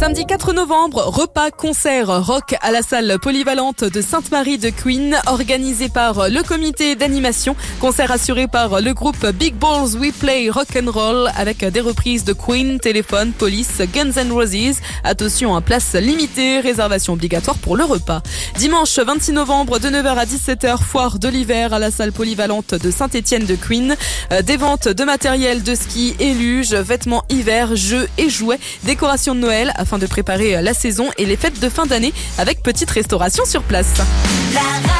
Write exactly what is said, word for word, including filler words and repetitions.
Samedi quatre novembre, repas, concert, rock à la salle polyvalente de Sainte-Marie de Queen, organisé par le comité d'animation. Concert assuré par le groupe Big Balls We Play Rock'n'Roll avec des reprises de Queen, Téléphone, Police, Guns N' Roses. Attention, à place limitée, réservation obligatoire pour le repas. Dimanche vingt-six novembre, de neuf heures à dix-sept heures, foire de l'hiver à la salle polyvalente de Saint-Étienne de Queen. Des ventes de matériel de ski et luge, vêtements hiver, jeux et jouets, décoration de Noël afin de préparer la saison et les fêtes de fin d'année avec petite restauration sur place. La